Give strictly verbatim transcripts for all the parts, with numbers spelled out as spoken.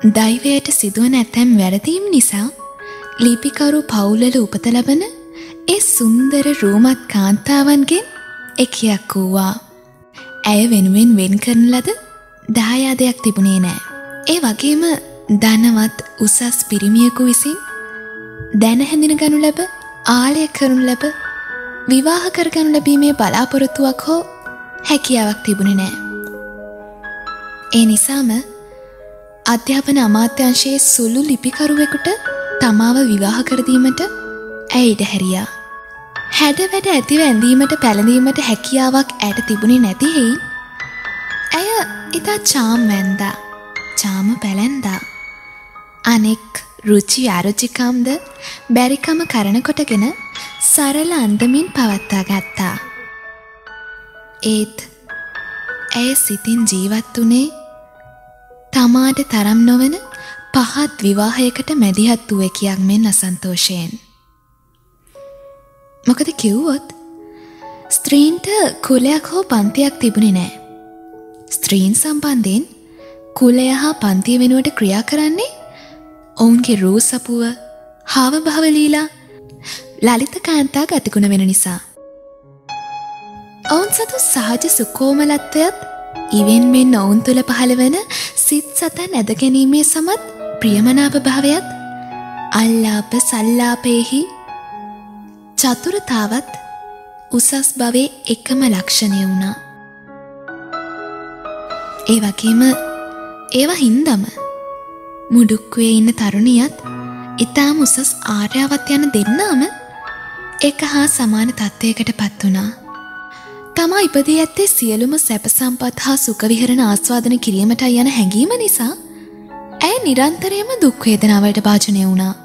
දෛවයට සිදුවන ඇතැම් වැරදීම් නිසා ලිපිකරු පවුලල උපත ලබන ඒ සුන්දර රූමත් කාන්තාවන්ගෙන් එකියක් වූවා. ඇය වෙනුවෙන් වෙන් කරන ලද දායාදයක් තිබුණේ නෑ. ඒ වගේම ධනවත් උසස් පිරිමියෙකු විසින් දැන හැඳින ගනු ලැබ ආලය කරනු ලැබ විවාහ කරගනු ලැබීමේ බලාපොරොත්තුවක් හෝ හැකියාවක් තිබුණේ නෑ. ඒ නිසාම අධ්‍යාපන අමාත්‍යාංශයේ සුළු ලිපිකරුවෙකුට තමාව විවාහ කර දීමට ඇය ඉඩ හැරියා. හැඩ වැඩ ඇතිව ඇඳීමට පැළඳීමට හැකියාවක් ඇයට තිබුණේ නැති හේයින් ඇය ඉතා චාම් වැන්දා, චාම පැළැන්දා. අනෙක් රුචි අරුචිකම්ද බැරිකම කරන කොටගෙන සරල අන්දමින් පවත්වා ගත්තා. ඒත් ඇය සිතින් ජීවත් වුණේ තමාට තරම් නොවන පහත් විවාහයකට මැදිහත් වූ එකියක් මෙන් අසන්තෝෂයෙන්. මොකද කිව්වොත් ස්ත්‍රීන්ට කුලයක් හෝ පන්තියක් තිබුණේ නෑ. ස්ත්‍රීන් සම්බන්ධයෙන් කුලය හා පන්තිය වෙනුවට ක්‍රියා කරන්නේ ඔවුන්ගේ රූ සපුව, හාව භාව ලීලා, ලලිත කාන්තා ගතිගුණ වෙන නිසා. ඔවුන් සතු සහජ සුකෝමලත්වයත් ඉවෙන් මෙන් ඔවුන් තුළ පහළ වන සිත් සතන් ඇද ගැනීමේ සමත් ප්‍රියමනාප භාවයත් අල්ලාප සල්ලාපයෙහි චතුරතාවත් උසස් භවයේ එකම ලක්ෂණය වුණා. ඒ වගේම ඒවා හින්දම මුඩුක්කුවේ ඉන්න තරුණියත් ඊටාම උසස් ආර්යාවත් යන දෙන්නාම එක හා සමාන තත්ත්වයකට පත් වුණා. තමා ඉපදී ඇත්තේ සියලුම සැප සම්පත් හා සුඛ විහරණ ආස්වාදන කිරීමට යන හැඟීම නිසා ඇය නිරන්තරයෙන්ම දුක් වේදනාවලට භාජනය වුණා.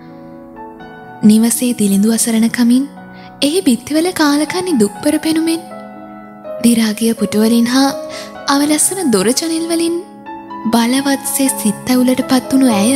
නිවසේ දිලිඳු අසරණ කමින් එහි බිත්තිවල කාලකන්ණි දුක්පර පෙනුමෙන් දිරාගිය පුටුවලින් හා අවලස්සන දොර ජනෙල් වලින් බලවත්සේ සිත් ඇවුලට පත් වුණු ඇය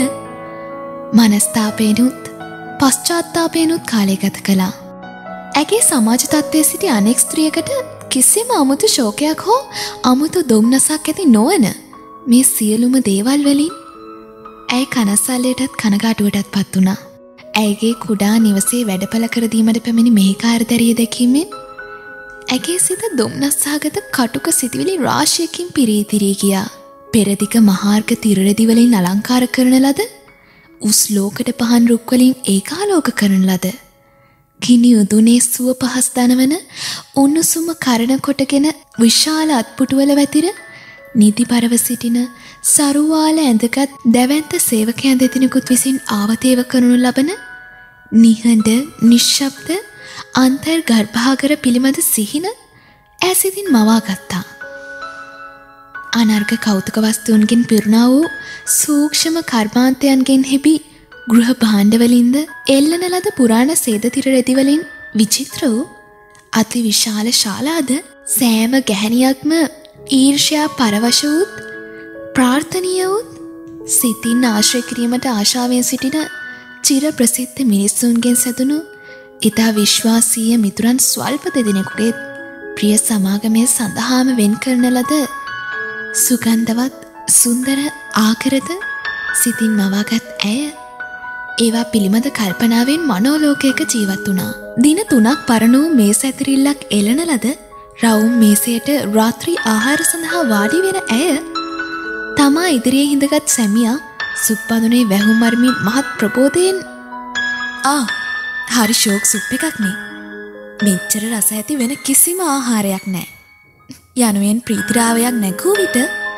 මනස්තාපේනුත් පශ්චාත්තාපේනුත් කාලය ගත කළා. ඇගේ සමාජ තත්ත්වයේ සිටි අනෙක් ස්ත්‍රියකට කිසිම අමුතු ශෝකයක් හෝ අමුතු දුම්නසක් ඇති නොවන මේ සියලුම දේවල් වලින් ඇය කනස්සල්ලයටත් කනගාටුවටත් පත් වුණා. ඇයගේ කුඩා නිවසේ වැඩපළ කර දීමට පැමිණි මෙහෙකාරදරිය දැකීමෙන් ඇගේ සිත දුම්නස්සහගත කටුක සිතිවිලි රාශියකින් පිරී තිරී ගියා. පෙරදිග මහාර්ග තිරරෙදි වලින් අලංකාර කරන ලද උස් ලෝකඩ පහන් රුක් වලින් ඒකාලෝක කරන ලද ගිනි උදුනේ සුව පහස් දනවන උණුසුම කරණ කොටගෙන විශාල අත්පුටුවල වැතිර නිදිපරව සිටින සරුවාල ඇඳගත් දැවැන්ත සේවකයන් දෙදෙනෙකුත් විසින් ආවතේව කරනු ලබන නිහඬ නිශ්ශබ්ද අන්තර් ගර්භාගර පිළිමද සිහින ඈසිතින් මවා ගත්තා. අනර්ග කෞතුක වස්තුන්ගෙන් පිරුණා වූ සූක්ෂම කර්මාන්තයන්ගෙන් හෙබි ගෘහ භාණ්ඩවලින්ද එල්ලන ලද පුරාණ සේදතිර රෙදි වලින් විචිත්‍ර වූ අති විශාල ශාලාද සෑම ගැහැණියක්ම ඊර්ෂ්‍යා පරවශ වූත් ප්‍රාර්ථනීය වූත් සිතින් ආශ්‍රය කිරීමට ආශාවෙන් සිටින චිර ප්‍රසිද්ධ මිනිසුන්ගෙන් සැදුණු ඉතා විශ්වාසීය මිතුරන් ස්වල්ප දෙදෙනෙකුගේ ප්‍රිය සමාගමේ සඳහාම වෙන් කරන ලද සුගන්ධවත් සුන්දර ආකරද සිතින් මවාගත් ඇය ඒවා පිළිබඳ කල්පනාවෙන් මනෝලෝකයක ජීවත් වුණා. දින තුනක් පරණ වූ මේස ඇතිරිල්ලක් එළන ලද රවුම් මේසයට රාත්‍රී ආහාර සඳහා වාඩි වෙන ඇය තමා ඉදිරියේ හිඳගත් සැමියා සුප්පඳුනේ වැහුම් මරමින් මහත් ප්‍රබෝධයෙන් ආ හරි ෂෝක් සුප් එකක් නේ. මෙච්චර රස ඇති වෙන කිසිම ආහාරයක් නැහැ යනුවෙන් ප්‍රීතිරාවයක් නැගූ විට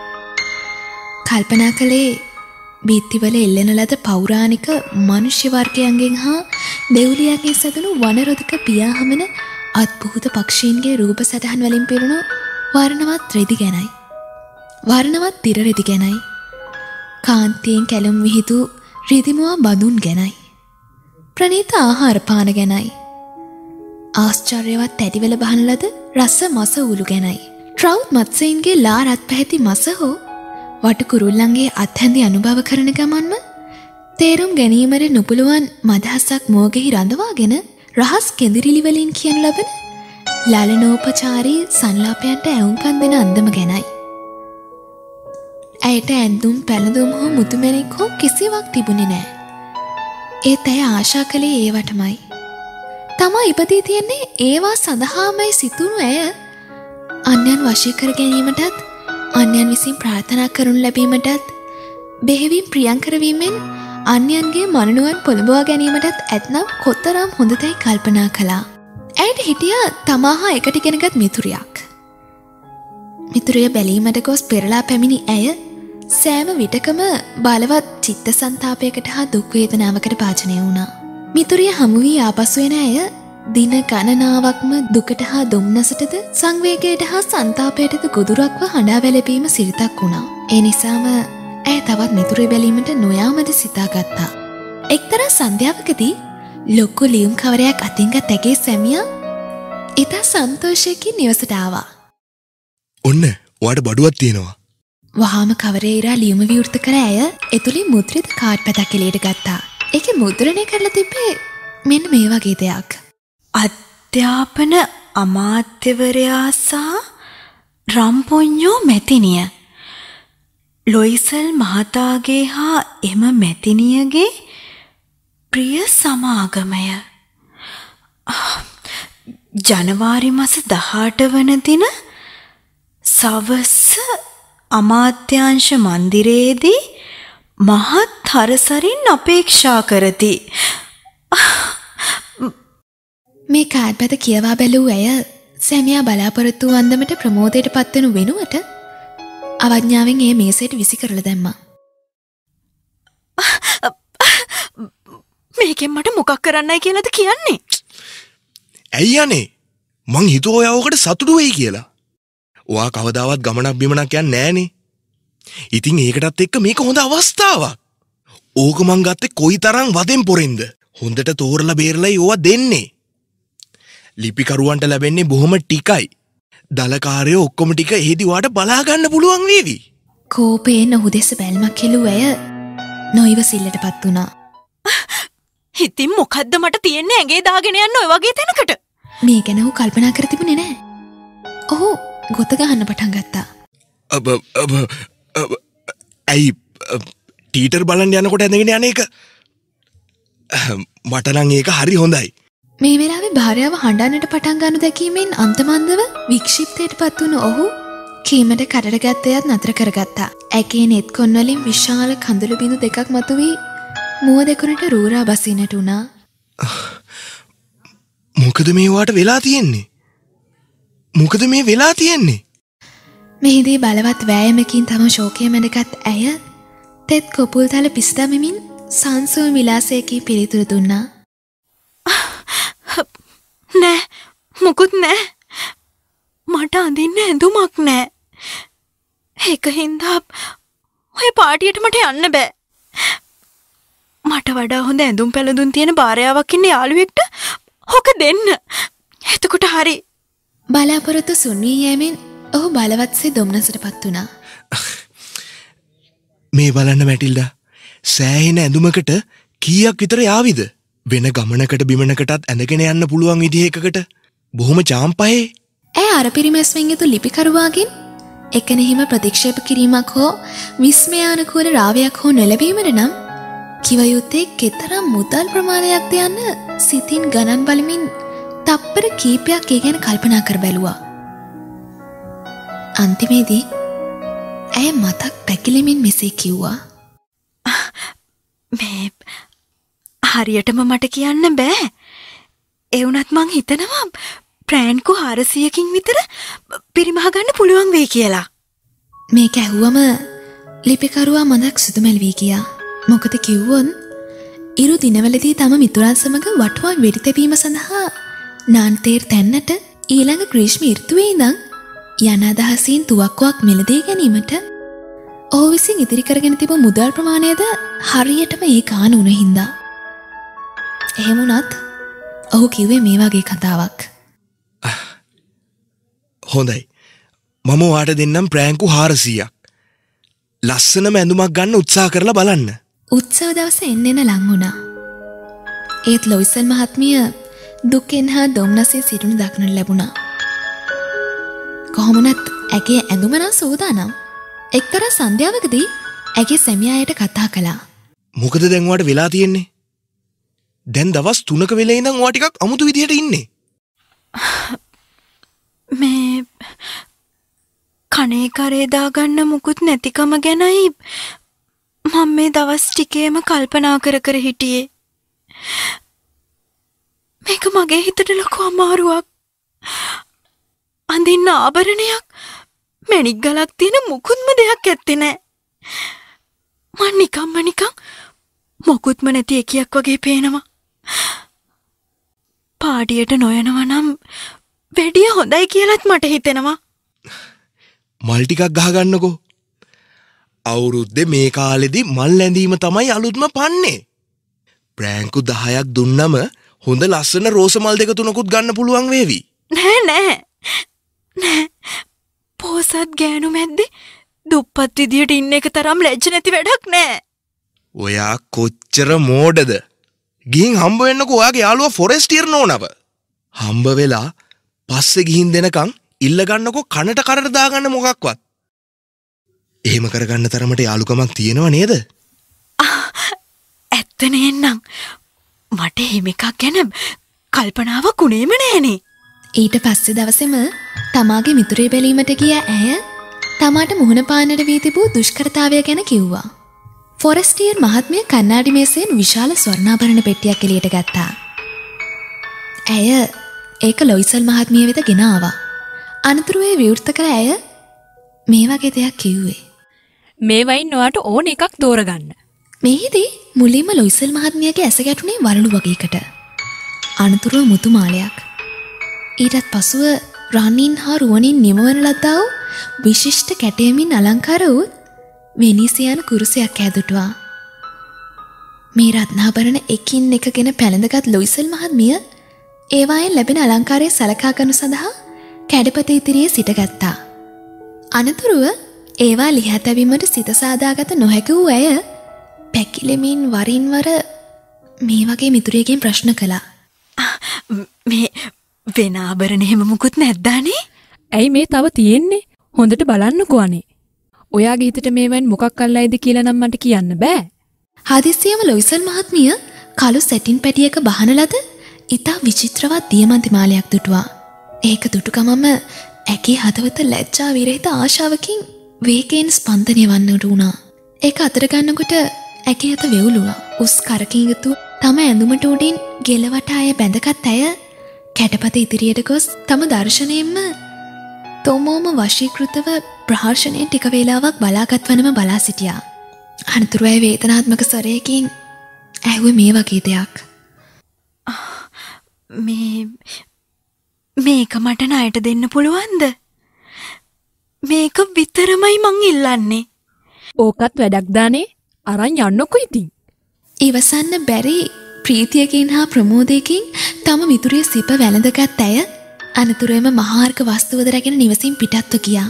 කල්පනා කළේ බීත්තිවල එල්ලෙන ලද පෞරාණික මනුෂ්‍ය වර්ගයන්ගෙන් හා දෙව්ලියන්ගෙන් සැදුණු වනරොදක පියාහමන අත්භූත පක්ෂීන්ගේ රූප සටහන් වලින් පිරුණු වර්ණවත් රෙදි ගැනයි. වර්ණවත් තිර රෙදි ගැනයි. කාන්තියෙන් කැලුම් විහිදු රිදිමුවා බඳුන් ගැනයි. ප්‍රණීත ආහාර පාන ගැනයි. ආශ්චර්යවත් තැටිවල බහන ලද රස මස උළු ගැනයි. ට්‍රවුට් මත්ස්‍යයන්ගේ ලා රත් පැහැති මස හෝ වටු කුරුල්ලන්ගේ අත්හැඳි අනුභව කරන ගමන්ම තේරුම් ගැනීමට නුපුළුවන් මදහසක් මෝගෙහි රඳවාගෙන රහස් කෙඳිරිලි වලින් කියනු ලබන ලලනෝපචාරී සංලාපයන්ට ඇවුම්කන් දෙන අන්දම ගැනයි. ඇයට ඇඳුම් පැළඳුම් හෝ මුතුමැණික් හෝ කිසිවක් තිබුණේ නැහැ. ඒත් ඇය ආශා කළේ ඒවටමයි. තමා ඉපදී තියන්නේ ඒවා සඳහාමයි සිතුණු ඇය අන්‍යයන් වශී කර ගැනීමටත් අන්‍යයන් විසින් ප්‍රාර්ථනා කරනු ලැබීමටත් බෙහෙවින් ප්‍රියංකර වීමෙන් අන්‍යයන්ගේ මනනුවන් පොළඹවා ගැනීමටත් ඇතනම් කොතරම් හොඳදයි කල්පනා කළා. ඇයට හිටියා තමා හා එකට ඉගෙනගත් මිතුරියක්. මිතුරිය බැලීමට ගොස් පෙරලා පැමිණි ඇය සෑම විටකම බලවත් චිත්ත සංතාපයකට හා දුක් වේදනාවකට භාජනය වුණා. මිතුරිය හමු වී ආපසු එන ඇය දින ගණනාවක්ම දුකට හා දුම්නසටද සංවේගයට හා සංතාපයටද ගොදුරක්ව හඬා වැළපීම සිරිතක් වුණා. ඒ නිසාම ඇය තවත් මිතුරිය බැලීමට නොයාමද සිතාගත්තා. එක්තරා සන්ධ්‍යාවකදී ලොකු ලියුම් කවරයක් අතින් ගත් ඇගේ සැමියා ඉතා සන්තෝෂයකින් නිවසට ආවා. ඔන්න ඔයාට බඩුවක් තියෙනවා. වහාම කවරේ ඉරා ලියුම විවෘත කර ඇය එතුළින් මුද්‍රිත කාඩ් පැතක් එළියට ගත්තා. ඒකේ මුද්‍රණය කරලා තිබ්බේ මෙන්න මේ වගේ දෙයක්. අධ්‍යාපන අමාත්‍යවරයා සහ රම්පොඤ්ඤෝ මැතිනිය ලොයිසල් මහතාගේ හා එම මැතිනියගේ ප්‍රිය සමාගමය. ජනවාරි මාස දහඅට වන දින සවස් අමාත්‍යාංශ මන්දිරයේදී මහත් හරසරින් අපේක්ෂා කරති. මේ කාඩ් පැත කියවා බැලූ ඇය සැමියා බලාපොරොත්තු වූ අන්දමට ප්‍රමෝදයට පත්වනු වෙනුවට අවඥාවෙන් ඒ මේසයට විසි කරලා දැම්මා. මේකෙන් මට මොකක් කරන්නයි කියලාද කියන්නේ? ඇයි අනේ? මං හිතුවා ඔයා ඔකට සතුටු වෙයි කියලා. ඔයා කවදාවත් ගමනක් බිමනක් යන්නේ නෑනේ. ඉතින් ඒකටත් එක්ක මේක හොඳ අවස්ථාවක්. ඕක මං ගත්තේ කොයිතරම් වදෙන් පොරෙන්ද? හොඳට තෝරලා බේරලා ඕවා දෙන්නේ. ලිපිකරුවන්ට ලැබෙන්නේ බොහොම ටිකයි. දලකාරයෝ ඔක්කොම ටික එහෙදි වාට බලා ගන්න පුළුවන් වේවි. කෝපයෙන් ඔහු දෙස බැල්මක් කෙළුව ඇය නොයිවසිල්ලටපත් වුණා. ඉතින් මොකද්ද මට තියෙන්නේ ඇඟේ දාගෙන යන්න ඔය වගේ තැනකට? මේ ගැන ඔහු කල්පනා කර තිබුණේ නැහැ. ඔහු ගොත ගහන්න පටන් ගත්තා. අබ අබ ඇයි ටීටර් බලන්න යනකොට ඇඳගෙන යන එක මට නම් ඒක හරි හොඳයි. මේ වෙලාවේ භාර්යාව හඬන්නට පටන් ගන්නු දැකීමෙන් අන්තමන්දව වික්ෂිප්තයට පත් වුණු ඔහු කීමට කඩට ගත්තයත් නතර කරගත්තා. ඇගේ නෙත් කොන් වලින් විශාල කඳුළු බිඳු දෙකක් මතුවී මුව දෙකොනට රූරා බසින්නට උනා. මොකද මේ වාට වෙලා තියෙන්නේ? මොකද මේ වෙලා තියෙන්නේ? මෙහිදී බලවත් වෑයමකින් තම ශෝකය මැඩගත් ඇය තෙත් කොපුල් තල පිස්දමමින් සංසුව විලාසයකී පිළිතුරු දුන්නා. නෑ මුකුත් නෑ. මට අඳින්න ඇඳුමක් නෑ. ඒක හින්දා ඔය පාටියට මට යන්න බෑ. මට වඩා හොඳ ඇඳුම් පැළඳුම් තියෙන භාර්යාවක් ඉන්න යාළුවෙක්ට ඕක දෙන්න. එතකොට හරි. බලාපොරොත්තු සුන්වී යෑමෙන් ඔහු බලවත්සේ දොම්නසට පත් වුණා. මේ බලන්න මැටිල්ඩා, සෑහෙන ඇඳුමකට කීයක් විතර යාවිද? වෙන ගමනකට බිමනකටත් ඇඳගෙන යන්න පුළුවන් විදිහ එකකට. බොහොම චාම්පහේ. ඇය අර පිරිමැස්වෙන් යුතු ලිපිකරුවාගෙන් එකනෙහිම ප්‍රතික්ෂේප කිරීමක් හෝ විස්මයානුකූල රාවයක් හෝ නොලැබීමට නම් කිව යුත්තේ කෙතරම් මුදල් ප්‍රමාණයක්ද යන්න සිතින් ගණන් බලමින් තප්පර කීපයක් ඒ ගැන කල්පනා කර බැලුවා. අන්තිමේදී ඇය මතක් පැකිලෙමින් මෙසේ කිව්වා. මේ හරියටම මට කියන්න බෑ. ඒ වුණත් මං හිතනවා ප්‍රෑන්කු හාරසියකින් විතර පිරිමහ ගන්න පුළුවන් වෙයි කියලා. මේක ඇහුවම ලිපිකරුවා මඳක් සුදුමැල් වී ගියා. මොකද කිව්වොත් ඉරු දිනවලදී තම මිතුරන් සමග වටුවක් වෙඩි තැබීම සඳහා නාන්තේර් තැන්නට ඊළඟ ග්‍රීෂ්ම ඍතුවේ ඉඳන් යන අදහසින් තුවක්කුවක් මිලදී ගැනීමට ඔහු විසින් ඉදිරි කරගෙන තිබූ මුදල් ප්‍රමාණයද හරියටම ඒ කාණ උන හින්දා. එහෙම වුණත් ඔහු කිව්වේ මේ වගේ කතාවක්. හොඳයි. මම වාට දෙන්නම් ප්‍රෑන්කු හාරසීයක්. ලස්සනම ඇඳුමක් ගන්න උත්සාහ කරලා බලන්න. උත්සව දවස එන්න එන ලං වුණා. ඒත් ලොයිසල් මහත්මිය දුකෙන් හා දොම්නසින් සිටිනු දක්නට ලැබුණා. කොහොමනත් ඇගේ ඇඳුම නම් සූදානම්. එක්තරා සන්ධ්‍යාවකදී ඇගේ සැමියායට කතා කළා. මොකද දැන් ඔයාට වෙලා තියෙන්නේ? දැන් දවස් තුනක වෙලා ඉඳන් ඔයා ටිකක් අමුතු විදිහට ඉන්නේ. මේ කනේ කරේ දාගන්න මුකුත් නැතිකම ගැනයි මම මේ දවස් ටිකේම කල්පනා කර කර හිටියේ. මේක මගේ හිතට ලොකු අමාරුවක්. අඳින්න ආභරණයක් මැණික් ගලක් තියෙන මුකුත්ම දෙයක් ඇත්තේ නැහැ. මං නිකම්ම නිකන් මොකුත්ම නැති එකියක් වගේ පේනවා. පාඩියට නොයනවා නම් වැඩිය හොඳයි කියලාත් මට හිතෙනවා. මල් ටිකක් ගහගන්නකෝ. අවුරුද්දේ මේ කාලෙදි මල් ඇඳීම තමයි අලුත්ම පන්නේ. ප්‍රෑන්කු දහයක් දුන්නම හොඳ ලස්සන රෝස මල් දෙක තුනකුත් ගන්න පුළුවන් වේවි. නෑ නෑ නෑ පෝසත් ගෑනු මැද්දේ දුප්පත් විදියට ඉන්න එක තරම් ලැජ්ජ නැති වැඩක් නෑ. ඔයා කොච්චර මෝඩද? ගිහින් හම්බ වෙන්නකෝ ඔයාගේ යාළුවා ෆොරෙස්ටියර් නෝනව. හම්බ වෙලා පස්සේ ගිහින් දෙනකන් ඉල්ල ගන්නකෝ කනට කරට දාගන්න මොකක්වත්. එහෙම කරගන්න තරමට යාළුකමක් තියෙනව නේද? ඇත්ත නේන්නම් මට එහෙම එකක් ගැන කල්පනාවක් උනේම නෑනේ. ඊට පස්සේ දවසේම තමාගේ මිතුරේ බැලීමට ගිය ඇය තමාට මුහුණ පාන්නට වී තිබූ දුෂ්කරතාවය ගැන කිව්වා. ෆොරෙස්ටියර් මහත්මිය කණ්ණාඩි මේසයෙන් විශාල ස්වර්ණාභරණ පෙට්ටියක් එළියට ගත්තා. ඇය ඒක ලොයිසල් මහත්මිය වෙත ගෙන ආවා. අනතුරුව ඒ විවෘත කර ඇය මේ වගේ දෙයක් කිව්වේ. මේ වයින් ඔයාට ඕන එකක් තෝරගන්න. මෙහිදී මුලින්ම ලොයිසල් මහත්මියගේ ඇස ගැටුනේ වරළු වගේකට. අනතුරුව මුතු මාලයක්. ඊටත් පසුව රණින් හා රුවනින් නිමවන ලද්දා වූ විශිෂ්ට කැටයමින් අලංකාර වූ වෙනීසියානු කුරුසයක් ඇදුටුවා. මේ රත්නාභරණ එකින් එකගෙන පැළඳගත් ලොයිසල් මහත්මිය ඒවායෙන් ලැබෙන අලංකාරය සලකා ගනු සඳහා කැඩපත ඉදිරියේ සිටගත්තා. අනතුරුව ඒවා ලිහා තැබීමට සිත සාදාගත නොහැකි වූ ඇය පැකිලෙමින් වරින් වර මේ වගේ මිතුරියකින් ප්‍රශ්න කළා. මේ වෙන ආභරණ එහෙම මුකුත් නැද්දානේ? ඇයි මේ තව තියෙන්නේ? හොඳට බලන්නකෝ අනේ. ඔයාගේ හිතට මේවෙන් මොකක් අල්ලයිද කියලා නම් මට කියන්න බෑ. හදිස්සියම ලොයිසල් මහත්මිය කළු සැටින් පැටියක බහන ලද ඉතා විචිත්‍රවත් දියමන්ති මාලයක් දුටුවා. ඒක දුටුකමම ඇගේ හදවත ලැජ්ජා විරහිත ආශාවකින් වේගයෙන් ස්පන්දනය වන්නට වුණා. ඒක අතර ගන්නකොට ඇගේ අත වෙවුලුවා. උස් කරකින් යුතු තම ඇඳුමට උඩින් ගෙලවට අය බැඳගත් ඇය කැටපත ඉදිරියට ගොස් තම දර්ශනයෙන්ම තොමෝම වශීකෘතව ප්‍රහර්ෂණයෙන් ටික වේලාවක් බලාගත් වනම බලා සිටියා. අනතුරුව ඇය වේදනාත්මක ස්වරයකින් ඇහුවේ මේ වගේ දෙයක්. මේ මේක මට ණයට දෙන්න පුළුවන්ද? මේක විතරමයි මං ඉල්ලන්නේ. ඕකත් වැඩක් දානේ. අරන් යන්නකො ඉතින්. ඉවසන්න බැරි ප්‍රීතියකින් හා ප්‍රමෝදයකින් තම මිතුරිය සිප වැළඳගත් ඇය අනතුරුවේම මහාර්ග වස්තුවද රැගෙන නිවසින් පිටත්ව ගියා.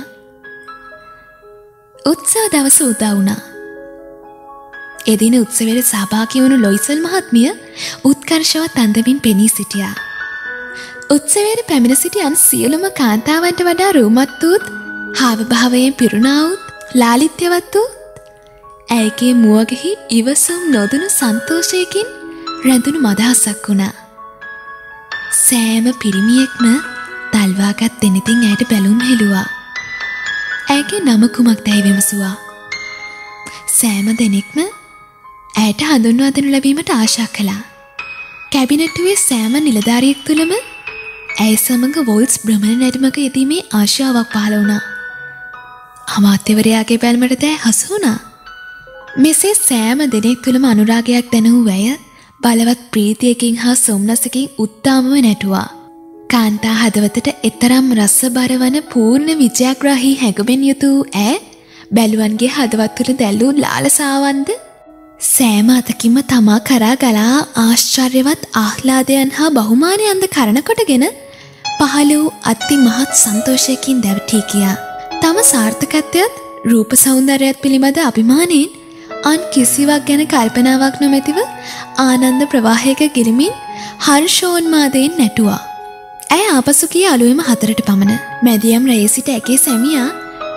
උත්සව දවස උදා වුණා. එදින උත්සවයට සහභාගී වුණු ලොයිසල් මහත්මිය උත්කර්ෂවත් අන්දමින් පෙනී සිටියා. උත්සවයට පැමිණ සිටි අන් සියලුම කාන්තාවන්ට වඩා රූමත් වූත් හාවභාවයෙන් පිරුණා වූත් ලාලිත්‍යවත් වූත් ඇයගේ මුවගෙහි ඉවසුම් නොදුණු සන්තෝෂයකින් රැඳුණු මදහසක් වුණා. සෑම පිරිමියෙක්ම තල්වාගත් දෙනෙතින් ඇයට බැලුම් හෙළුවා. ඇයගේ නම කුමක්දැයි විමසුවා. සෑම දෙනෙක්ම ඇයට හඳුන්වා දෙනු ලැබීමට ආශා කළා. කැබිනට්ටුවේ සෑම නිලධාරියෙක් තුළම ඇය සමඟ වොල්ස් භ්‍රමණ නැටුමක යෙදීමේ ආශාවක් පහළ වුණා. අමාත්‍යවරයාගේ බැල්මට දැ හසු වුණා. මෙසේ සෑම දෙනෙක් තුළම අනුරාගයක් දැනූ ඇය බලවත් ප්‍රීතියකින් හා සොම්නසකින් උත්තාමව නැටුවා. කාන්තා හදවතට එතරම් රසබර වන පූර්ණ විජයග්‍රාහී හැඟුමෙන් යුතු ඇය බැලුවන්ගේ හදවත් තුළ දැල්ලූ ලාලසාවන්ද සෑම අතකින්ම තමා කරා ගලා ආශ්චර්යවත් ආහ්ලාදයන් හා බහුමානයන්ද කරනකොටගෙන පහළ වූ අති මහත් සන්තෝෂයකින් දැවටී ගියා. තම සාර්ථකත්වයත් රූප සෞන්දර්යයත් පිළිබඳ අභිමානයෙන් අන් කිසිවක් ගැන කල්පනාවක් නොමැතිව ආනන්ද ප්‍රවාහයක ගිලිමින් හර්ෂෝන්මාදයෙන් නැටුවා. ඇය ආපසු ගිය අලුයම හතරට පමණ. මැදියම් රැයේ සිට ඇගේ සැමියා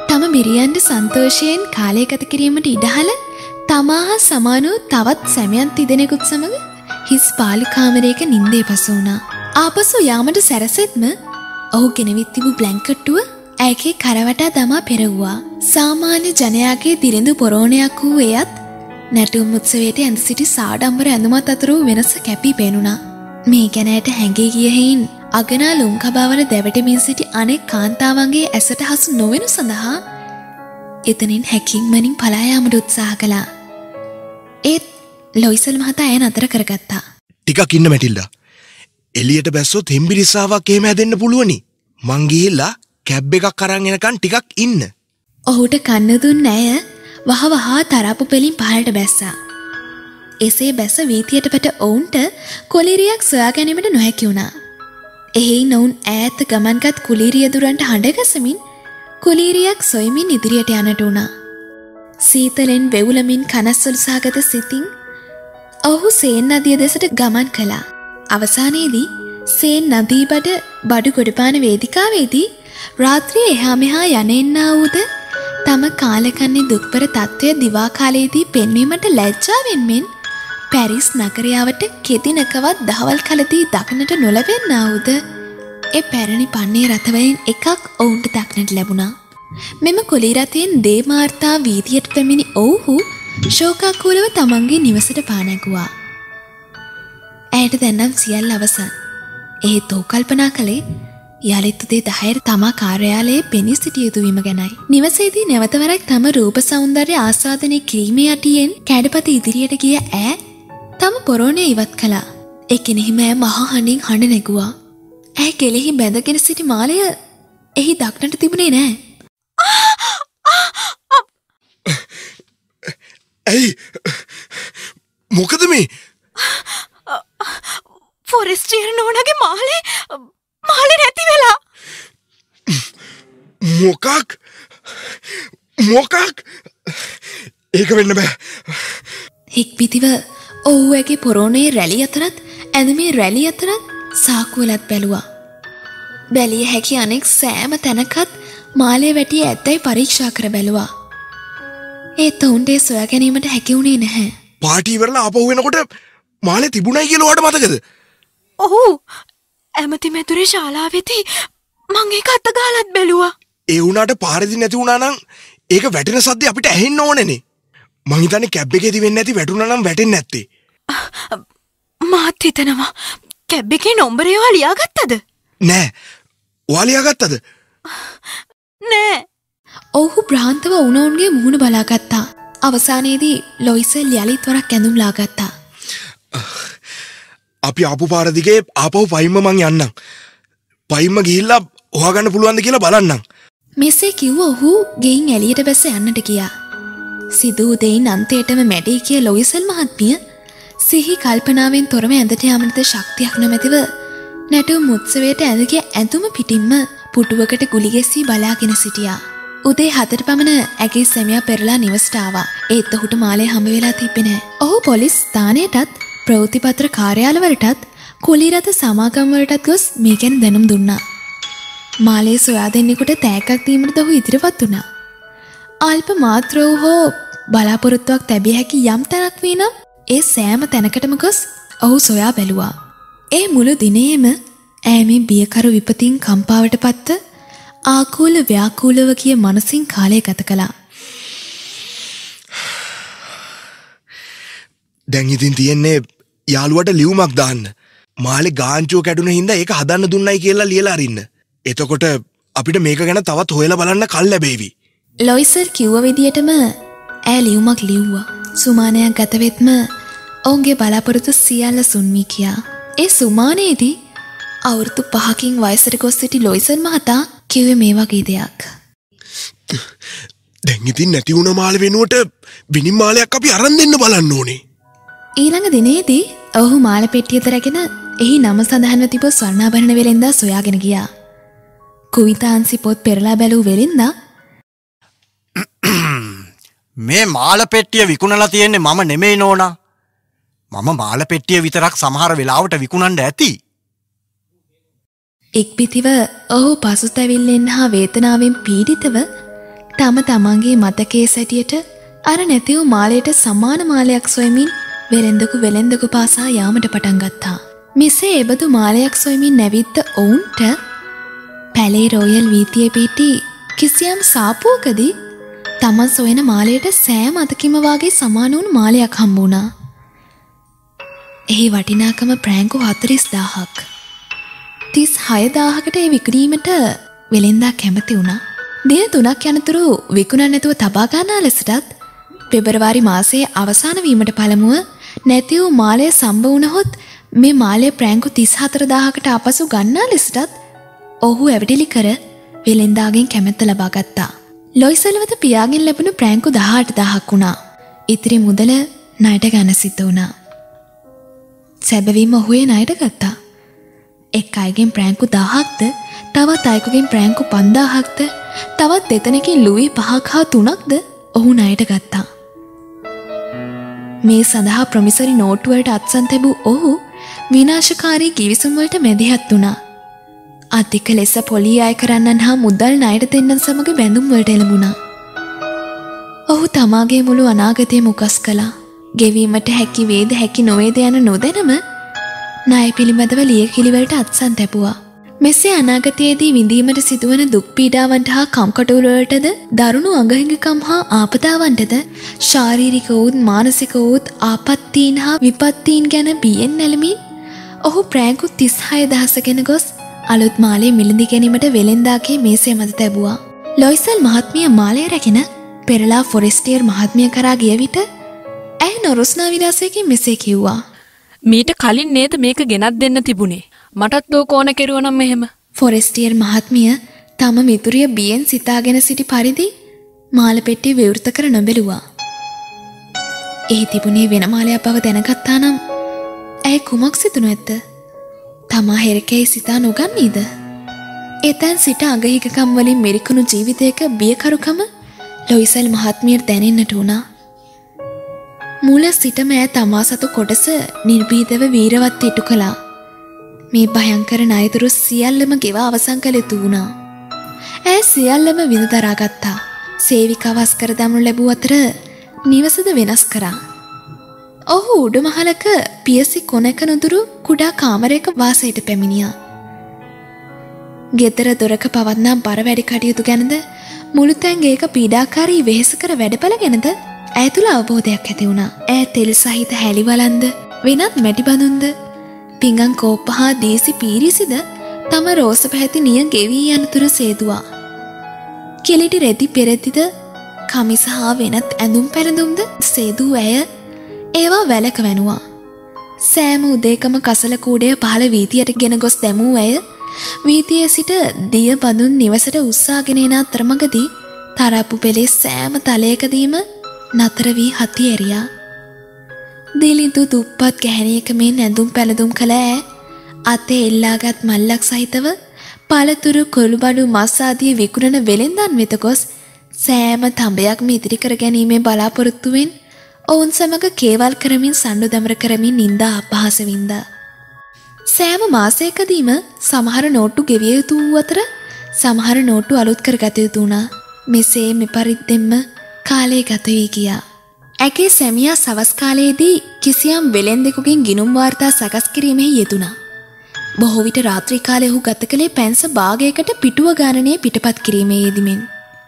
තම බිරියන්ට සන්තෝෂයෙන් කාලය ගත කිරීමට ඉඩහල තමා හා සමානව තවත් සැමියන් තිදෙනෙකුත් සමග හිස් පාළු කාමරයක නින්දේ පසු වුණා. ආපසු යාමට සැරසෙත්ම ඔහු ගෙනවිත් තිබූ බ්ලැන්කට්ටුව ඇයගේ කරවටා දමා පෙරවුවා. සාමාන්‍ය ජනයාගේ දිරිඳු පොරෝණයක් වූ එයත් නැටුම් උත්සවයට ඇඳ සිටි සාඩම්බර ඇඳුමත් අතර වූ වෙනස කැපී පෙනුණා. මේ ගැනට හැඟී ගිය හේයින් අගනා ලුම්කබාවල දැවටමින් සිටි අනෙක් කාන්තාවන්ගේ ඇසට හසු නොවෙනු සඳහා එතනින් හැකින්මනින් පලා යාමට උත්සාහ කළා. ඒත් ලොයිසල් මහතා ඇය නතර කරගත්තා. ටිකක් ඉන්න මැටිල්ඩා. එළියට බැස්සොත් හෙම්බිරිස්සාවක් එහෙම හැදෙන්න පුළුවනි. මං ගිහිල්ලා කැබ් එකක් අරන් එනකන් ටිකක් ඉන්න. ඔහුට කන්න දුන්න ඇය වහ වහා තරප්පු පෙලින් පහළට බැස්සා. එසේ බැස වීතියට පැට ඔවුන්ට කොලිරියක් සොයා ගැනීමට නොහැකි වුණා. එහෙයි නොවුන් ඈත ගමන්ගත් කුලීරිය දුරන්ට හඬගසමින් කුලීරියක් සොයමින් ඉදිරියට යන්නට වුණා. සීතලෙන් වෙවුලමින් කනස්සලු සහගත සිතින් ඔහු සේන් නදිය දෙසට ගමන් කළා. අවසානයේදී සේන් නදී බඩ බඩු ගොඩපාන වේදිකාවේදී රාත්‍රියේ එහා මෙහා යනෙන්නා වූද තම කාලකන්නේ දුක්බර තත්ත්වය දිවා කාලයේදී පෙන්වීමට ලැජ්ජාවෙන් මෙන් පැරිස් නගරයාවට කෙදිනකවත් දහවල් කලදී දකින්නට නොලැබෙන්නා වූද ඒ පැරණි පන්නේ රථවලින් එකක් ඔවුන්ට දක්නට ලැබුණා. මෙම කොලී රථයෙන් දේමාර්තා වීදියට පැමිණි ඔවුහු ශෝකාකූලව තමන්ගේ නිවසට පා නැගුවා. ඇයට දැන්නම් සියල්ල අවසන්. එහෙත් ඔහු කල්පනා කළේ යළිත් උදේ දහයට තමා කාර්යාලයේ පෙනී සිටිය යුතු වීම ගැනයි. නිවසේදී නැවතවරක් තම රූප සෞන්දර්ය ආස්වාදනය කිරීමේ යටියෙන් කැඩපත ඉදිරියට ගිය ඈ තම පොරෝණය ඉවත් කළා. එකිනෙහිම ඈ මහා හඬින් හඬ නැගුවා. ඈ කෙලෙහි බැඳගෙන සිටි මාලය එහි දක්නට තිබුණේ නෑ. ඇයි මොකද මේ? ෆොරෙස්ටියර් නෝනගේ මාලේ මාලේ නැති වෙලා. මොකක් මොකක් ඒක වෙන්න බෑ. හික්පිතිව ඔහුගේ පොරෝණයේ රැලි අතරත් ඇඳමේ රැලි අතරත් සාකුවලත් බැලුවා. බැලිය හැකි අනෙක් සෑම තැනකත් මාලේ වැටි ඇත්තයි පරීක්ෂා කර බැලුවා. ඒත් ඔවුන්ට ඒ සොයා ගැනීමට හැකි වුණේ නැහැ. පාටි ඉවරලා ආපහු වෙනකොට මාලේ තිබුණයි කියලා ඔයාලට මතකද? ඔහු ඇමති මැදුරේ ශාලාවෙදී මං ඒක අත ගාලත් බැලුවා. ඒ වුණාට පාරේදී නැති වුණා නම් ඒක වැටෙන සද්දේ අපිට ඇහෙන්න ඕනේනේ. මං හිතන්නේ කැබ් එකේදී වෙන්නේ නැති වැටුණා නම් වැටෙන්නේ නැත්තේ. මාත් හිතනවා කැබ් එකේ නම්බරය ඔයා ලියාගත්තද? නෑ. ඔයා ලියාගත්තද? නෑ. ඔහු භ්‍රාන්තව වුණවුන්ගේ මුහුණ බලාගත්තා. අවසානයේදී ලොයිසල් යලිත් වරක් ඇඳුම් ලාගත්තා. අපි ආපු පාර දිගේ ආපහු පයින්ම මං යන්නම්. පයින්ම ගිහිල්ලා හොයාගන්න පුළුවන්ද කියලා බලන්නම්. මෙසේ කිව්ව ඔහු ගෙයින් එළියට බැස යන්නට ගියා. සිදු දෙයින් අන්තයටම මැඩී කිය ලොයිසල් මහත්මිය සිහි කල්පනාවෙන් තොරව ඇඳට යාමට ශක්තියක් නොමැතිව නැටුම් උත්සවයට ඇඳගිය ඇඳුම පිටින්ම පුටුවකට ගුලි ගැසී බලාගෙන සිටියා. උදේ හතට පමණ ඇගේ සැමියා පෙරලා නිවසට ආවා. ඒත් ඔහුට මාලේ හම්බ වෙලා තිබ්බේ නැහැ. ඔහු පොලිස් ස්ථානයටත් ප්‍රවෘත්තිපත්‍ර කාර්යාලවලටත් කුලී රථ සමාගම් වලටත් ගොස් මේ ගැන දැනුම් දුන්නා. මාලේ සොයා දෙන්නෙකුට තෑග්ගක් දීමට ඔහු ඉදිරිපත් වුණා. අල්ප මාත්‍ර වූ හෝ බලාපොරොත්තුවක් තැබිය හැකි යම් තැනක් වේ නම් ඒ සෑම තැනකටම ගොස් ඔහු සොයා බැලුවා. ඒ මුළු දිනේම ඈ මේ බියකරු විපතින් කම්පාවට පත්ව ආකූල ව්‍යාකූලව කිය මනසින් කාලය ගත කළා. දැන් ඉතින් තියෙන්නේ යාළුවට ලියුමක් දාන්න. මාලේ ගාංචුව කැඩුන හින්දා ඒක හදන්න දුන්නයි කියලා ලියලා අරින්න. එතකොට අපිට මේක ගැන තවත් හොයලා බලන්න කල් ලැබෙවි. ලොයිසර් කිව්ව විදියටම ඈ ලියුමක් ලිව්වා. සුමානයක් ගත වෙත්ම ඔවුන්ගේ බලාපොරොත්තු සියල්ල සුන් වී ගියා. ඒ සුමානයේදී අවුරුදු පහකින් වයසට ගොස් සිටි ලොයිසර් මහතා කිව්වේ මේ වගේ දෙයක්. දැන් ඉතින් නැති වුණ මාල වෙනුවට විනිම් මාලයක් අපි අරන් දෙන්න බලන්න ඕනේ. ඊළඟ දිනේදී ඔහු මාල පෙට්ටිය තරගෙන එහි නම සඳහන්ව තිබූ ස්වර්ණාභරණ වෙලෙන්දා සොයාගෙන ගියා. කුවිතාංශි පොත් පෙරලා බැලූ වෙලෙන්දා මේ මාල පෙට්ටිය විකුණලා තියෙන්නේ මම නෙමෙයි නෝනා. මම මාල පෙට්ටිය විතරක් සමහර වෙලාවට විකුණන්න ඇති. එක්පිතිව ඔහු පසුතැවිල්ලෙන් හා වේදනාවෙන් පීඩිතව තම තමන්ගේ මතකයේ සැටියට අර නැතිව මාලයට සමාන මාලයක් සොයමින් වෙලෙන්දකු වෙලෙන්දකු පාසා යාමට පටන් ගත්තා. මෙසේ එබඳු මාලයක් සොයමින් නැවිත්ත ඔවුන්ට පැලේ රෝයල් වීතිය පිටි කිසියම් සාපුවකදී තමන් සොයන මාලයට සෑම අතකිම වාගේ සමාන වුණු මාලයක් හම්බ වුණා. එහි වටිනාකම ප්‍රෑංකු හතළිස් දාහක්. තිස් හය දාහකට ඒ විකුණීමට වෙලෙන්දා කැමති වුණා. දින තුනක් යනතුරු විකුණන්න නැතුව තබා ගන්නා ලෙසටත් පෙබරවාරි මාසයේ අවසාන වීමට පළමුව නැති වූ මාලය සම්බ වුණහොත් මේ මාලය ප්‍රෑංකු තිස් හතර දාහකට අපසු ගන්නා ලෙසටත් ඔහු ඇවිටිලි කර වෙලෙන්දාගෙන් කැමැත්ත ලබා ගත්තා. ලොයිසල් වෙත පියාගෙන් ලැබුණු ප්‍රෑංකු දහඅට දාහක් වුණා. ඉතිරි මුදල ණයට ගන්න සිද්ධ වුණා. සැබවින්ම ඔහු ඒ ණයට ගත්තා. එක් අයගෙන් ප්‍රෑංකු දහයක්ද, තවත් අයෙකුගෙන් ප්‍රෑංකු පන්දාහක්ද, තවත් දෙතනකින් ලුයි පහක් හා තුනක්ද ඔහු ණයට ගත්තා. මේ සඳහා ප්‍රොමිසරි නෝට්ටුවලට අත්සන් තැබූ ඔහු විනාශකාරී කිවිසුම් වලට මැදිහත් වුණා. අධික ලෙස පොලිය අය කරන්නන් හා මුදල් ණයට දෙන්නන් සමග බැඳුම් වලට එළඹුණා. ඔහු තමාගේ මුළු අනාගතය මුකස් කළා. ගෙවීමට හැකි වේද හැකි නොවේද යන නොදැනම ණය පිළිබඳව ලියකිලි වලට අත්සන් තැබුවා. මෙසේ අනාගතයේදී විඳීමට සිදුවන දුක් පීඩාවන්ට හා කම්කටොළු වලටද දරුණු අඟහිඟකම් හා ආපදාවන්ටද ශාරීරික වූත් මානසික වූත් ආපත්තීන් හා විපත්තීන් ගැන බියෙන් නැලමින් ඔහු ප්‍රෑංකු තිස් හය දහස ගෙන ගොස් අලුත් මාලේ මිලදී ගැනීමට වෙලෙන්දාගේ මේසය මත තැබුවා. ලොයිසල් මහත්මිය මාලය රැගෙන පෙරලා ෆොරෙස්ටියර් මහත්මිය කරා ගිය විට ඇය නොරුස්නා විලාසයකින් මෙසේ කිව්වා. මීට කලින් නේද මේක ගෙනත් දෙන්න තිබුණේ. මටත් ඕක ඕන කෙරුවනම් එහෙම. ෆොරෙස්ටියර් මහත්මිය තම මිතුරිය බියෙන් සිතාගෙන සිටි පරිදි මාල පෙට්ටිය විවෘත කර නොබැලුවා. එහි තිබුණේ වෙන මාලයක් බව දැනගත්තා නම් ඇය කුමක් සිතුණු ඇත්ද? තමා හෙරකැයි සිතා නොගන්නීද? එතැන් සිට අඟහිගකම් වලින් මෙරිකුණු ජීවිතයක බියකරුකම ලොයිසල් මහත්මියට දැනෙන්නට වුණා. මුල සිටම ඇය තමා සතු කොටස නිර්භීතව වීරවත් ඉටු කළා. මේ භයංකර ණයතුරු සියල්ලම ගෙවා අවසන් කළ යුතු වුණා. ඇය සියල්ලම විඳ දරාගත්තා. සේවිකාව අස්කර දමනු ලැබූ අතර නිවසද වෙනස් කරා. ඔහු උඩුමහලක පියසි කොනක නුදුරු කුඩා කාමරයක වාසයට පැමිණියා. ගෙදර දොරක පවත්නා බර වැඩි කටයුතු ගැනද මුළුතැන් ගේක පීඩාකාරී වෙහෙසකර වැඩපළ ගැනද ඇය තුළ අවබෝධයක් ඇති වුණා. ඇය තෙල් සහිත හැලිවලන්ද වෙනත් මැටි බඳුන්ද පිඟන් කෝප්ප හා දීසි පීරිසිද තම රෝස පැහැති නිය ගෙවී යනතුරු සේදුවා. කෙලිටි රෙදි පෙරදිද කමිස හා වෙනත් ඇඳුම් පැළඳුම්ද සේදූ ඇය ඒවා වැලක වැනුවා. සෑම උදේකම කසල කූඩය පහළ වීතියට ගෙන ගොස් දැමූ ඇය වීතියේ සිට දිය බඳුන් නිවසට උත්සාගෙන එන අතරමඟදී තරප්පු පෙළේ සෑම තලයකදීම නතර වී හති ඇරියා. දිලිඳු දුප්පත් ගැහැණියක මෙන් ඇඳුම් පැළඳුම් කළ ඈ අතේ එල්ලාගත් මල්ලක් සහිතව පළතුරු කොළුබඩු මස් ආදිය විකුණන වෙළෙන්දන් වෙත ගොස් සෑම තඹයක්ම ඉදිරි කර ගැනීමේ බලාපොරොත්තුවෙන් ඔවුන් සමග කේවල් කරමින් සණ්ඩු දමර කරමින් නින්දා අපහාස වින්දා. සෑම මාසයකදීම සමහර නෝට්ටු ගෙවිය යුතු වූ අතර සමහර නෝට්ටු අලුත් කරගත යුතු වුණා. මෙසේ මෙපරිද්දෙන්ම කාලය ගත වී ගියා. ඇගේ සැමියා සවස් කාලයේදී කිසියම් වෙළෙන්දෙකුගෙන් ගිණුම් වාර්තා සකස් කිරීමෙහි යෙදුණා. බොහෝ විට රාත්‍රී කාලයේ ඔහු ගත කළේ පැන්ස භාගයකට පිටුව ගණනය පිටපත් කිරීමේ යෙදීමෙන්.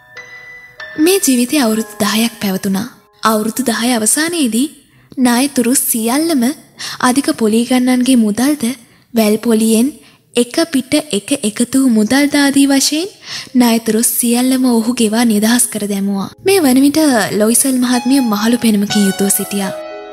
මේ ජීවිතය අවුරුදු දහයක් පැවතුණා. අවුරුදු දහය අවසානයේදී ණයතුරු සියල්ලම අධික පොලී ගන්නන්ගේ මුදල්ද වැල් පොලියෙන් එක පිට එක එකතු මුදල් දාදී වශයෙන් ණයතුරු සියල්ලම ඔහු ගෙවා නිදහස් කර දැමුවා. මේ වන විට ලොයිසල් මහත්මිය මහලු පෙනුමකින් යුතුව සිටියා.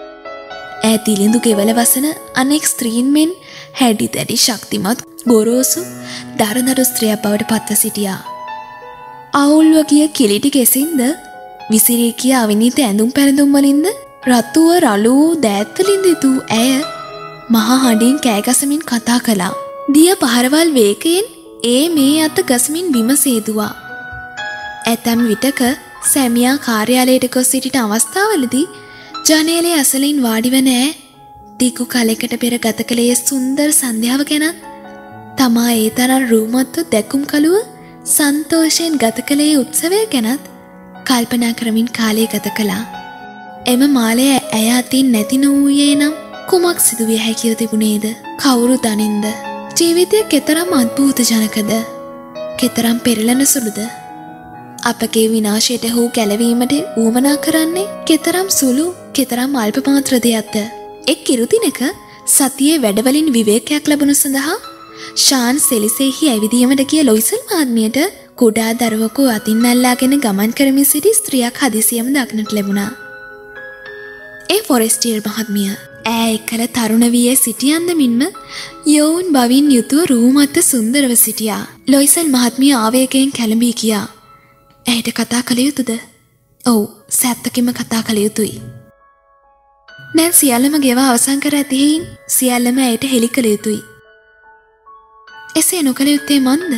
ඈ දිලිඳු ගෙවල වසන අනෙක් ස්ත්‍රීන් මෙන් හැඩි දැඩි ශක්තිමත් ගොරෝසු දරදරු ස්ත්‍රියක් බවට පත්ව සිටියා. අවුල්ව ගිය කිලිටි කෙසින්ද විසිරී කිය අවිනීත ඇඳුම් පැළඳුම් වලින්ද රතුව රළු දෑත්වලින්ද යුතු ඇය මහා හඬින් කෑගසමින් කතා කළා. දිය පහරවල් වේගයෙන් ඒ මේ අත ගසමින් බිම සේදුවා. ඇතැම් විටක සැමියා කාර්යාලයට ගොස් සිටින අවස්ථාවලදී ජනේලයේ අසලින් වාඩිවන ඈ දිගු කලෙකට පෙර ගත කළේ සුන්දර සන්ධ්‍යාව ගැනත් තමා ඒ තරම් රූමත්ව දැකුම් කළුව සන්තෝෂයෙන් ගත කළේ උත්සවය ගැනත් කල්පනා කරමින් කාලය ගත කළා. එම මාලය ඇය අතින් නැති නොවූයේ නම් කුමක් සිදුවිය හැකිව තිබුණේද? කවුරු දනින්ද? ජීවිතය කෙතරම් අද්භූත ජනකද? කෙතරම් පෙරලෙන සුළුද? අපගේ විනාශයට හෝ ගැලවීමට ඌමනා කරන්නේ කෙතරම් සුළු, කෙතරම් අල්ප මාත්‍ර දෙයක්ද? එක් කිරුදිනක සතියේ වැඩවලින් විවේකයක් ලැබුණු සඳහා ශාන් සෙලිසෙහි ඇවිදීමට ගිය ලොයිසල් මහත්මියට කුඩා දරුවෙකු අතින් අල්ලාගෙන ගමන් කරමින් සිටි ස්ත්‍රියක් හදිසියෙම දක්නට ලැබුණා. ඒ ෆොරෙස්ටියර් මහත්මිය. ඈ එක්කල තරුණ වියේ සිටියන්දමින්ම යෝන් බවින් යුතුව රූමත්ත සුන්දරව සිටියා. ලොයිසල් මහත්මිය ආවේගයෙන් කැළඹී ගියා. ඇයට කතා කළ යුතුද? ඔව්, සැත්තකින්ම කතා කළ යුතුයි. දැන් සියල්ලම ගෙවා අවසන් කර ඇති හේයින් සියල්ලම ඇයට හෙළි කළ යුතුයි. එසේ නොකළ යුත්තේ මන්ද?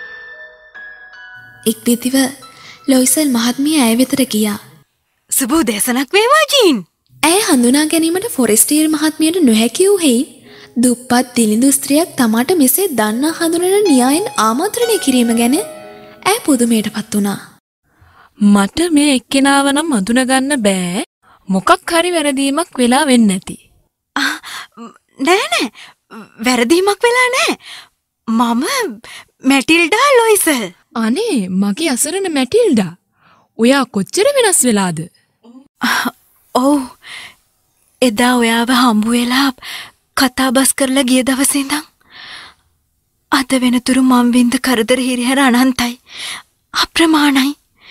ඉක්බිතිව ලොයිසල් මහත්මිය ඇය වෙතට ගියා. සුබ උදෑසනක් වේවා ජීන්. ඇය හඳුනා ගැනීමට ෆොරෙස්ටියර් මහත්මියට නොහැකි වූ හේයින් දුප්පත් දිලිඳු ස්ත්‍රියක් තමාට මෙසේ දන්නා හඳුනන න්‍යායෙන් ආමන්ත්‍රණය කිරීම ගැන ඇය පුදුමයටපත් වුණා. මට මේ එක්කෙනාව නම් අඳුනගන්න බෑ. මොකක් හරි වැරදීමක් වෙලා වෙන්න ඇති. නෑ නෑ වැරදීමක් වෙලා නෑ. මම මැටිල්ඩා ලොයිසල්. අනේ මගේ අසරණ මැටිල්ඩා. ඔයා කොච්චර වෙනස් වෙලාද? ඔව්. එදා ඔයාව හම්බු වෙලා කතා බස් කරලා ගිය දවසේ ඉඳන් අද වෙනතුරු මම වින්ද කරදර හිරිහැර අනන්තයි. අප්‍රමාණයි.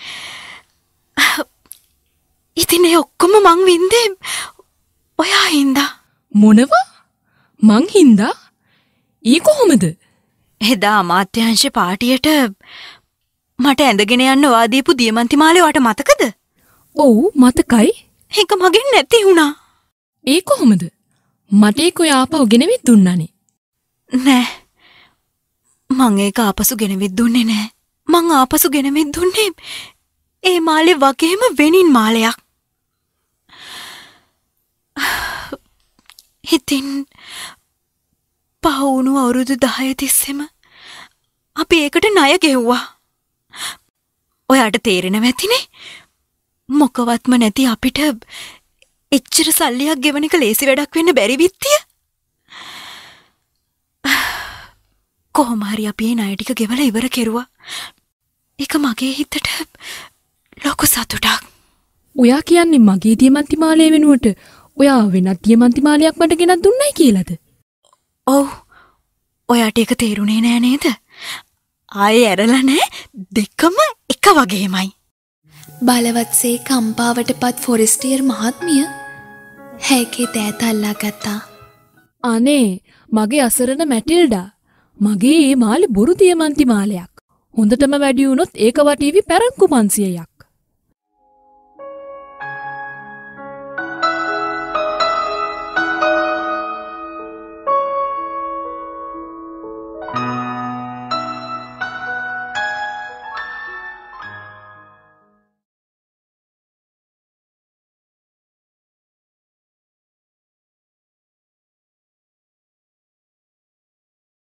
ඉතින් ඒ ඔක්කොම මං වින්දේ ඔයා හින්දා. මොනවා? මං හින්දා? ඊ කොහොමද? එදා අමාත්‍යාංශ පාටියට මට ඇඳගෙන යන්න ඔයා දීපු දියමන්ති මාලේ ඔයාට මතකද? ඔව් මතකයි. ඒක මගෙන් නැති වුණා. ඒ කොහොමද? මට ඒක ඔයා ආපහු ගෙනවිත් දුන්නානේ. නෑ. මං ඒක ආපසු ගෙනවිත් දුන්නේ නෑ. මං ආපසු ගෙනවිත් දුන්නේ ඒ මාලේ වගේම වෙනින් මාලයක්. ඉතින් පහවුණු අවුරුදු දහය තිස්සෙම අපි ඒකට ණය ගෙව්වා. ඔයාට තේරෙනව ඇතිනේ. මොකවත්ම නැති අපිට එච්චර සල්ලියක් ගෙවන එක ලේසි වැඩක් වෙන්න බැරි විත්තිය. කොහොම හරි අපි ඒ ණය ටික ගෙවලා ඉවර කෙරුවා. ඒක මගේ හිතට ලොකු සතුටක්. ඔයා කියන්නේ මගේ දියමන්ති මාලය වෙනුවට ඔයා වෙනත් දියමන්ති මාලයක් මට ගෙනත් දුන්නයි කියලාද? ඔව්. ඔයාට ඒක තේරුනේ නෑ නේද? ආයේ ඇරලා නෑ, දෙකම එක වගේමයි. බලවත්සේ කම්පාවටපත් ෆොරෙස්ටියර් මහත්මිය හැකේ දෑත අල්ලා ගත්තා. අනේ මගේ අසරණ මැටිල්ඩා. මගේ ඒ මාලේ බොරු දියමන්ති මාලයක්. හොඳටම වැඩි වුණොත් ඒක වටීවි පැරංකු පන්සියයක්.